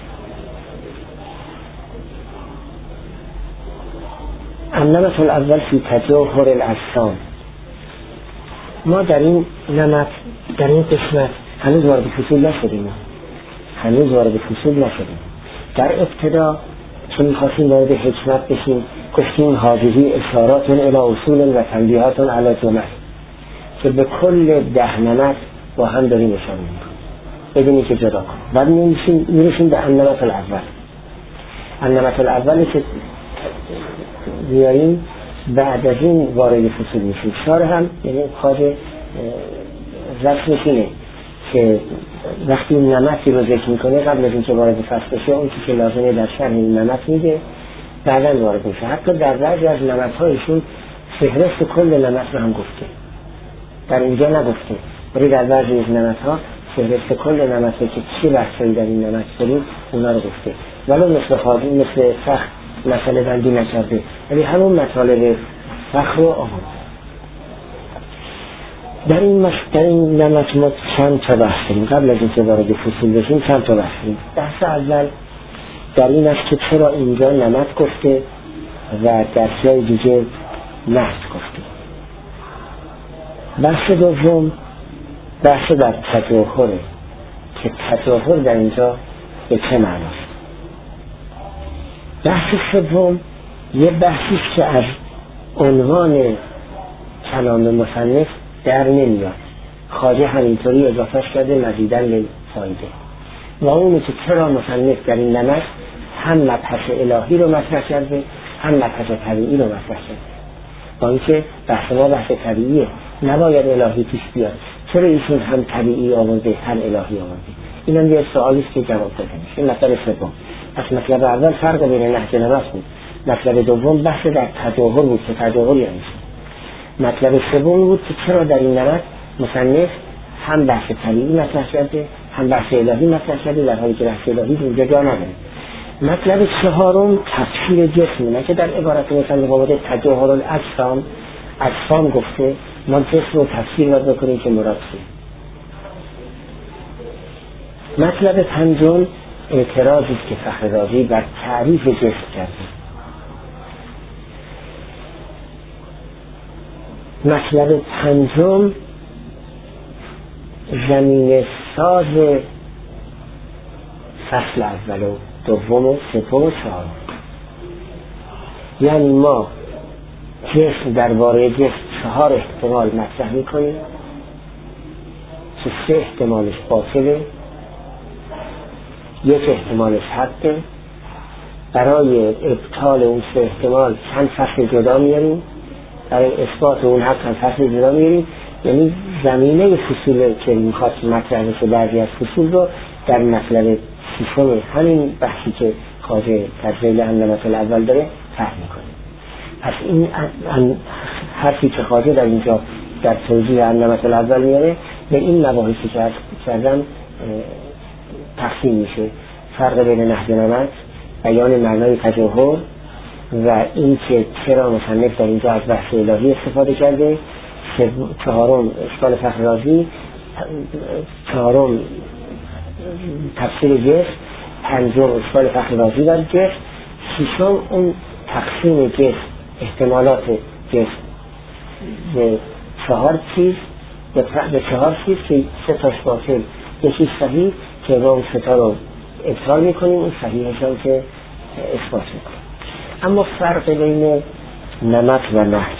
النمط الاول فی تجوهر الاجسام. ما در این نمط در این قسمت هنوز وارد فصول نشدیم، هنوز وارد فصول نشدیم. در ابتدا چون می‌خواستیم وارد حکمت بشیم گفتیم هذه اشارات الی اصول و تنبیهات علی جمل، که به کل ده نمط با هم داریم اشاره می‌کنیم بدونی که جدا کنیم. بعد می‌رسیم می‌رسیم به النمط الاول. النمط الاول که بیاییم بعد از این وارد فصول میشیم. شار هم یعنی خواهد رسمش اینه که وقتی این نمطی رو ذکر میکنه قبل از اینکه وارد فصل بشه اون که لازمه در شرح این نمط میده، بعداً وارد میشه. حتی در بعضی از نمط‌هایشون فهرست کل نمط رو هم گفته، در اینجا نگفته، ولی در بعضی از نمط‌ها فهرست کل نمط که چی بحثایی در این نمط داریم اونا رو گفته، ولی مثل خواهی مثل فخ مسئله بندی نکرده، ولی همون مطالب فخ رو آورد. در این مس... در این نمط ما چند تا بحث داریم. قبل از اینکه وارد فصول بشیم چند تا بحث داریم. بحث اول در این است که چرا اینجا نمط گفته و در جای دیگه نحس گفته. بحث دوم بحث در تظاهره که تظاهر در اینجا به چه معناست. بحث سوم یه بحثی که از عنوان کلام مصنف در نمیاد، خواجه همینطوری اضافه کرده مزیداً للفایده، و اونی که چرا مصنف در این نمط هم مبحث الهی رو مطرح کرده هم مبحث طبیعی رو مطرح کرده. با اینکه بحث ما بحث طبیعیه، نباید الهی پیش بیاد، چرا ایشون هم طبیعی آورده هم الهی آورده؟ این هم یه سوالیست که جواب داده میشه. این مطلب سوم. پس مطلب اول فرق بین نهج نمط بود، مطلب دوم بحث در تظاهر بود که تظاهر یعنی چی. مطلب سوم بود که چرا در این نمط مصنف هم بحث طبیعی مطرح کرده هم بحث الهی مطرح کرده، در حالی که بحث الهی اونجا جا نداره. مطلب چهارم تفسیر جسم، نه که در عبارت مصنف آورده تظاهر الاجسام، اجسام گفته، ما جسم رو تفسیر باید بکنیم که مراد چیه. مطلب پنجم اعتراضی که فخررازی بر تعریف جسم کرده. مطلب پنجم زمین ساز فصل اول و دوم و سوم و چهارم. یعنی ما جسم درباره جسم چهار احتمال مطرح میکنیم که سه احتمالش باطله، یک احتمالش حقه. برای ابطال اون سه احتمال چند فصل جدا میاریم، برای اثبات اون حق چند فصل جدا میاریم. یعنی زمینه فصول که میخواد مطرح بشه بعضی از فصول رو در مطلب سیستم همین بحثی که خواجه تجلیل النمط الاول داره فهم میکنه. پس این حرفی که خواجه در اینجا در توضیح النمط الاول میاره به این مباحثی که کردم تقسیم میشه. فرق بین نهج نمط، بیان معنای تظاهر و این که چرا مصنف در اینجا از بحث الهی استفاده کرده، چهارم اشکال فخررازی، چهارم تفسیر جسم، پنجم اشکال فخررازی در جسم، ششم اون تقسیم جسم، احتمالات جسم به چهار چیز، به چهار چیز که سه تاش باطل یکی صحیح که با اون سه تا رو ابطال میکنیم، اون صحیحش هم که اثبات میکنیم. اما فرق بین نمط و نهج،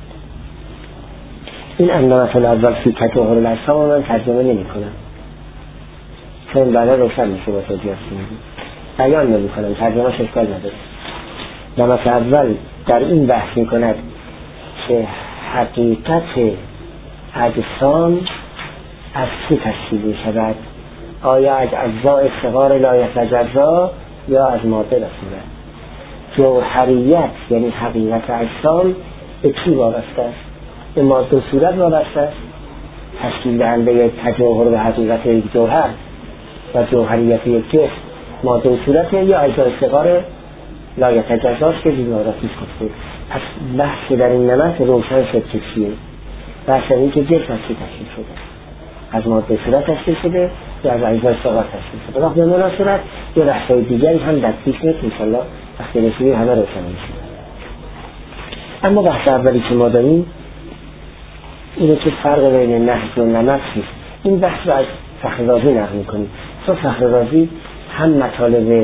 این النمط الاول فی تظاهر الاجسام من ترجمه نمی کنم چون بعدا روشن میشه با توضیح بیان نمی کنم، ترجمه اشکال نداره. نمط اول در این بحث می کند که حقیقت اجسام از چی تشکیل می شود، آیا از اجزاء صغار لا یتجزا یا از ماده رسوله. جوهریت یعنی حقیقت اجسام به چی وابسته است؟ به ماده و صورت وابسته است. تشکیل دهنده تظاهر به حقیقت یک جوهر و جوهریت یک جسم ماده و صورت یا اجزاء صغار لا یتجزا که بیماراتی گفته. پس بحث در این نمط روشن شد که چیه. بحث این که جسم از چی تشکیل شده، از ماده صورت تشکیل شده یا از اجزای صغار تشکیل شده. وقت به مناسبت یه بحثای دیگری هم در پیش میاد انشاءالله وقتی رسیدیم همه روشن میشه. اما بحث اولی که ما داریم اینه که فرق بین نهج و نمط نیست. این بحث رو از فخررازی نقل میکنیم چون فخررازی هم مطالب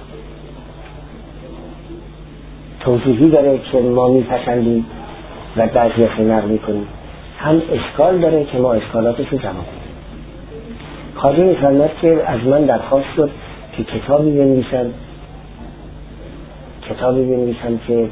توضیحی داره که ما میپسندیم و بعضی رو نقل میکنیم، هم اشکال داره که ما اشکالاتش رو جواب کنیم. خواجه میفرماید که از من درخواست شد که کتابی بنویسم کتابی بنویسم که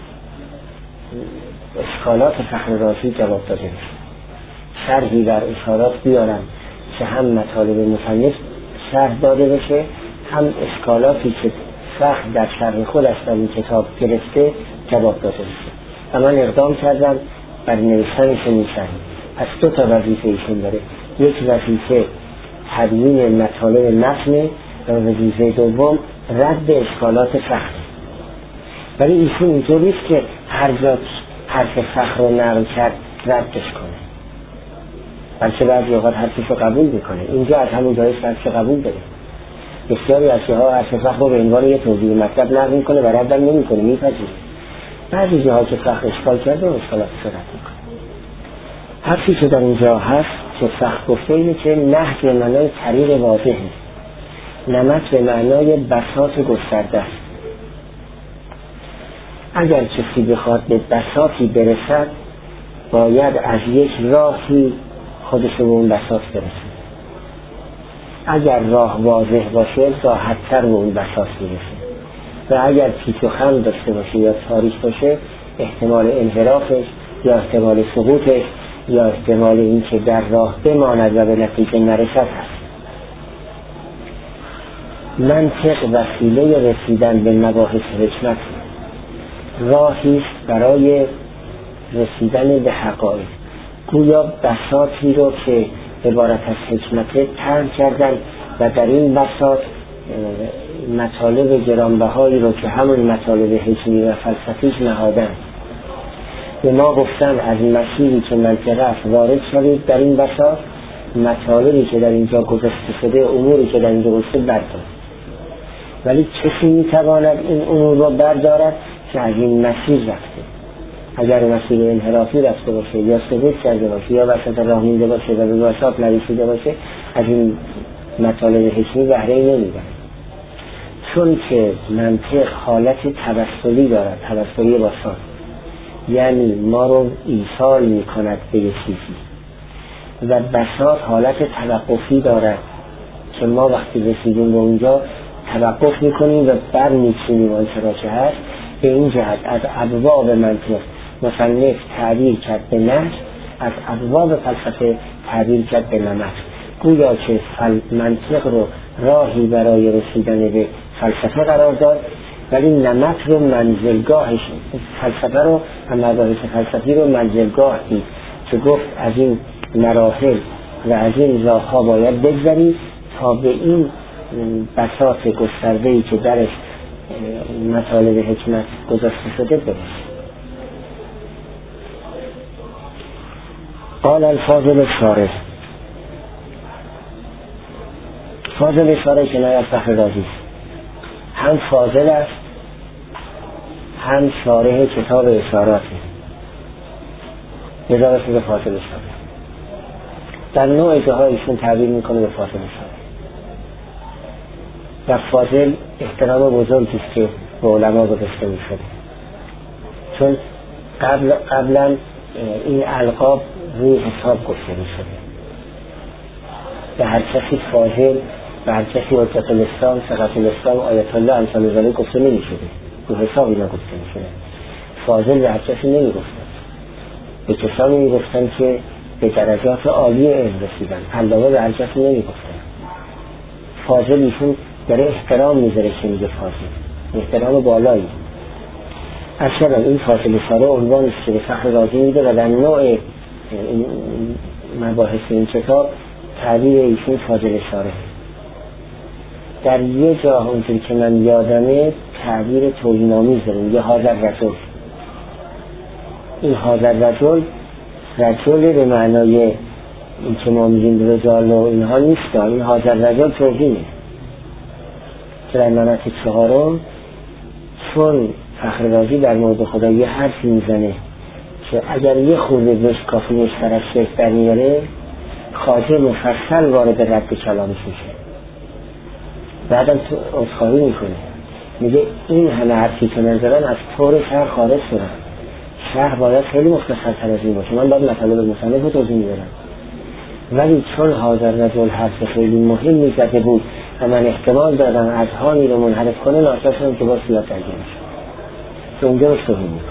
اشکالات فخر رازی جواب داده بشه، شرحی بر اشارات بیارم که هم مطالب مصنف شرح داده بشه، هم اشکالاتی که فخر در شرح خودش در این کتاب گرفته جواب داده بشه. و من اقدام کردم بر نوشتن چنین شرحی. پس دو تا وظیفه ایشون داره، یک وظیفه تدوین مطالب متن و وظیفه دوم رد اشکالات فخر. ولی ایشون اینطور نیست که هر جا حرف فخر رو نقل کرد ردش کنه، بلکه بعضی اوقات حرفش رو قبول میکنه. اینجا از همون جایش حرفش قبول داره. بسیاری از جاها حرف فخر رو به عنوان یه توضیح مطلب نقل میکنه و ردم نمیکنه، میپذیره. بعضی جاها که فخر اشکال کرده و اشکالاتش رو رد میکنه. حرفی که در اینجا هست که فخر گفته اینه که نهج به معنای طریق واضحه، نمط به معنای بساط گسترده است. اگر کسی بخواد به بساطی برسد باید از یک راهی خودش به اون بساط برسد. اگر راه واضح باشه راحت‌تر به اون بساط برسه، و اگر پیچ و خم داشته باشه یا تاریک باشه احتمال انحرافش یا احتمال سقوطش یا احتمال این که در راه بماند و به نتیجه نرسد هست. منطق وسیله رسیدن به مباحث حکمت، راهی است برای رسیدن به حقایق. گویا بساطی رو که عبارت از حکمت طرح کردن و در این بساط مطالب گرانبهایی رو که همون مطالب حکمی و فلسفیش نهادن. به ما گفتن از مسیری که منطقه است وارد شدید در این بساط، مطالبی که در اینجا گذاشته شده، اموری که در اینجا گذاشته بردارد. ولی کسی میتواند این امور رو بردارد که از این مسیر رفته. اگر مسیر انحرافی رفته باشه یا سقوط کرده باشه یا وسط راه مونده باشه و به بساط نرسیده باشه از این مطالب حکمی بهره نمیبره. چون که منطق حالت توسلی دارد، توسلی بساط، یعنی ما رو ایصال میکند به یک چیزی، و بساط حالت توقفی دارد که ما وقتی رسیدیم به اونجا توقف میکنیم و بر میچینیم آنچه را که هست. به این جهت از ابواب منطق مصنف تعبیر کرد به نهج، از ابواب فلسفه تعبیر کرد به نمط. گویا که منطق رو راهی برای رسیدن به فلسفه قرار داد، ولی نمط رو منزلگاهش، فلسفه رو و مباحث فلسفی رو منزلگاه دید که گفت از این مراحل و از این راهها باید بگذری تا به این بساط گسترده‌ای که درش مطالب حکمت گذاشته شده برسید. قال الفاضل شارح، فاضل شارح که نایت فخر رازی هم فاضل است هم شارح کتاب اشاراته، اضافه به فاضل شارح. در نوع جاهایشون تعبیر میکنه به فاضل شارح. و فاضل احترام بزرگی است که به علما گذاشته میشده، چون قبل قبلا این القاب روی حساب گفته میشده. به هر کسی فاضل، به هر کسی حجت الاسلام، ثقة الاسلام، آیت الله، امثال ذلک گفته نمیشده، رو حساب اینا گفته میشده. فاضل به هر کسی نمیگفتن، به کسانی میگفتن که به درجات عالی علم رسیدن، علاوه به هر کسی نمیگفتن. فاضل ایشون داره احترام میذاره که میگه فاضل، احترام بالایی. اصلا این فاضل شارح عنوان است که به فخر رازی میده و در نوع مباحث این کتاب تعبیر ایشون فاضل شارح. در یه جا اونجوری که من یادمه تعبیر توهین‌آمیز داریم، یه حاضر رجل. این حاضر رجل رجل به معنای این که ما میگیم رجال و اینها نیست، این حاضر رجل توهینه. که در نمط چهارم چون فخر رازی در مورد خدا یه حرفی میزنه که اگر یه خورده بهش کافی مشترک شکل در میاره، خواجه مفصل وارد رد کلامش میشه، بعدم تو عذرخواهی میکنه، میگه این همه حرفی که نظرم از طور شرح خارج شدن، شرح باید خیلی مختصرتر از این باشه، من باید مطالب مصنف رو توضیح میدارم، ولی چون حاضر رجل حرف خیلی مهمی زده بود و من احتمال دادم اذهانی رو منحرف کنه، ناچار شدم که با سیاق درگیر میشه. که اونجا رو توهین میکنه.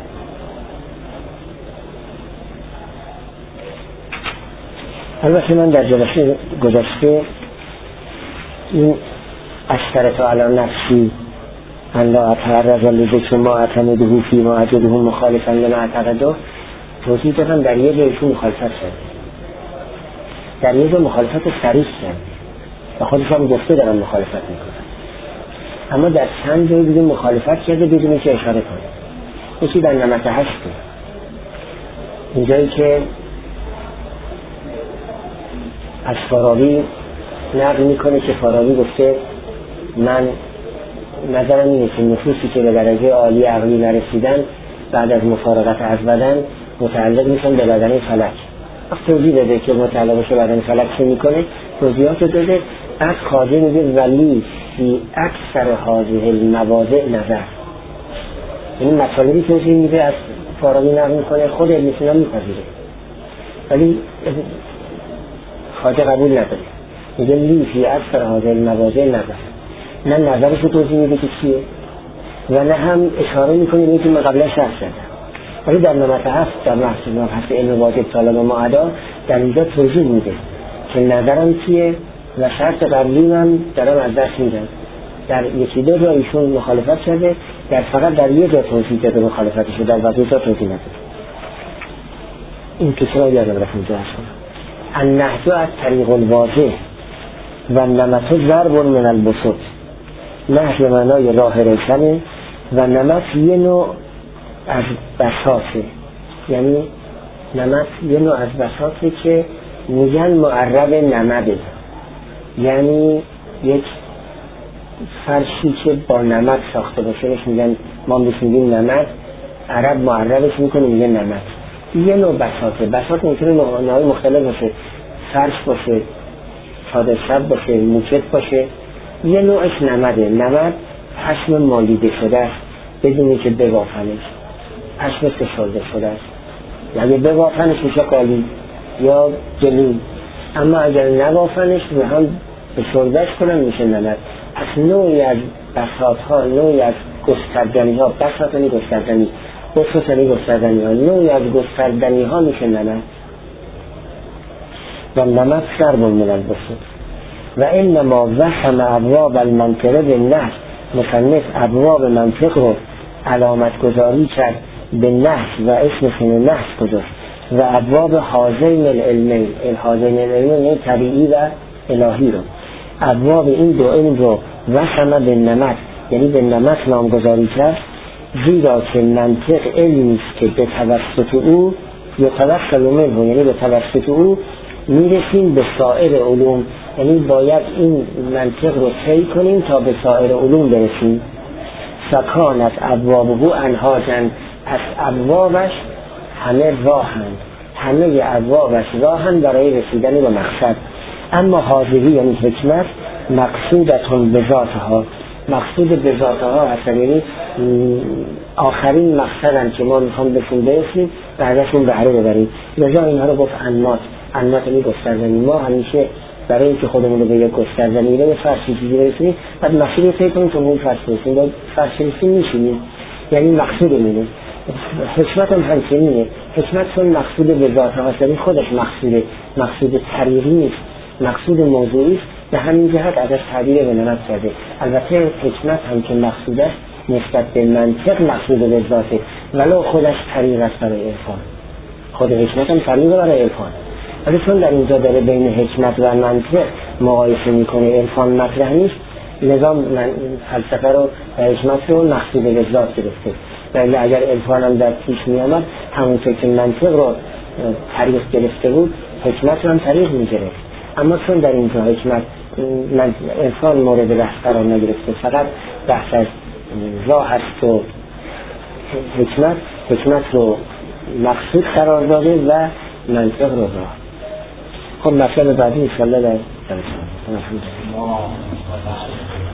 البته من در جلسه گذشته این اشترط علی نفسی ان لا اتعرض لذکر ما اعتمده فی ما اجده مخالفا لما اعتقده توضیح دادم. در یه جایشون مخالفت کرده، در یه جای مخالفت صریح کرده و خودش هم گفته دارم مخالفت میکنم، اما در چند جای دیگه مخالفت کرده بدون که اشاره کنه. یکی در نمط هشته، اینجایی که از فارابی نقل میکنه که فارابی گفته من نظرم اینه که نفوسی که به درجه عالی عقلی نرسیدن بعد از مفارقت از بدن متعلق میشن به بدن فلک. وقت توضیح داده که متعلق بشه بدن فلک چه میکنه، توضیحات داده. از خاضر میگه ولی فی اکثر هذه المواضع نظر، این مطالبی توضیح میده از فارابی نقل میکنه، خود ابن سینا میپذیره ولی خاطر قبول نداره. میگه لی فی اکثر هذه المواضع نظر، نه نظرش رو توضیح میده که چیه و نه هم اشاره میکنه به که من قبلا شرح کردم. ولی در نمط هفت در محصول مبحث علم واجب طالب معدا در اینجا توضیح میده که نظرم چیه و شرط قبلی من دارم از دست میدم. در یکی دو جا ایشون مخالفت کرده، در فقط در یک جا توضیح داده مخالفتش، در بقیه جا توضیح نداده. این کسرا یادم رفت اینجا هستم. النهج از طریق الواضح و نمط ضرب من البسط. نهج معنای راه روشنه و نمط یه نوع از بساطه، یعنی نمط یه نوع از بساطه که میگن معرب نمده، یعنی یک فرشی که با نمد ساخته باشه بهش میگن، ما بهش میگیم نمد، عرب معربش میکنه میگه نمد. یه نوع بساطه، بساط میتونه نوعهای مختلف باشه، فرش باشه، ساده شب باشه، موکت باشه. یه نوعش نمده. نمد پشم مالیده شده است بدونی که ببافنش، پشم فشرده شده است، اگه ببافنش میشه قالی یا جلو، اما اگر نبافنش و هم فشردهش کنن میشه نمد. از نوعی از بساط ها، نوعی از گستردنی ها، بساط یعنی گستردنی، بساط یعنی گستردنی ها، نوعی از گستردنی ها میشه نمد. و نمد ضرب من البسط. و انما وسم ابواب المنطقه به نهج، مصنف ابواب منطق رو علامت گذاری کرد به نهج و اسمشون نهج گذاشت و ابواب حاضین العلمین، حاضین العلمین طبیعی و الهی رو، ابواب این دو علم رو وسم به نمط، یعنی به نمط نامگذاری کرد، زیرا که منطق علمی است که به توسط او یا توسل منه، یعنی به توسط او میرسیم به سایر علوم، یعنی باید این منطق رو طی کنیم تا به سایر علوم برسیم. سکانت ابوابه انهاجن، پس ابوابش همه راهند، همه ابوابش راهند برای رسیدن به مقصد. اما حاضری یعنی حکمت مقصودتون به ذاتها، مقصود به ذاتها هست، یعنی آخرین مقصدن که ما میخوام بهشون برسیم و ازشون بهره ببریم. لذا اینها رو گفت انمات، انمات یعنی گستردنی. ما همیشه برای اینکه خودمون رو به یک گستردنی به فرشی چیزی برسیم بعد مسیر رو طی کنیم تا اون فرش برسیم، با فرش رسیم میشینیم، یعنی مقصود اینه. حکمت هم همچنینه، حکمت چون مقصود به ذاتها هست، یعنی خودش مقصوده، مقصود طریقی نیست، مقصود موضوعی است، به همین جهت ازش تعبیر به نمط کرده. البته حکمت هم که مقصود است نسبت به منطق مقصود به ذاته، ولو خودش طریق است برای عرفان، خود حکمت هم طریق برای عرفان. ولی چون در اینجا داره بین حکمت و منطق مقایسه میکنه، عرفان مطرح نیست، لذا من فلسفه رو و حکمت رو مقصود به ذات گرفته. ولی اگر عرفان هم در پیش میامد همونطور که منطق رو طریق گرفته بود حکمت رو هم طریق میگرفت. اما چون در اینجا حکمت عرفان مورد بحث قرار نگرفته، فقط بحث از راه هست و حکمت حکمت رو مقصود قرار داده و منطق رو راه. خب مطلب بعدی انشاءالله در درس